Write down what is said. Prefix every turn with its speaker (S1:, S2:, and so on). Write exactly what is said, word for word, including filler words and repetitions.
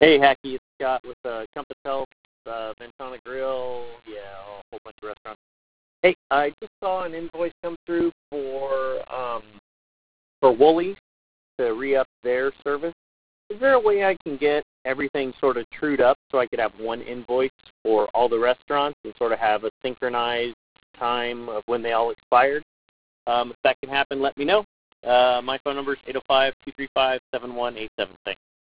S1: Hey, Hacky, it's Scott with uh, Compass Health, uh, Ventana Grill, yeah, a whole bunch of restaurants. Hey, I just saw an invoice come through for um, for Woolies to re-up their service. Is there a way I can get everything sort of trued up so I could have one invoice for all the restaurants and sort of have a synchronized time of when they all expired? Um, if that can happen, let me know. Uh, my phone number is eight oh five, two three five, seven one eight seven. Thanks.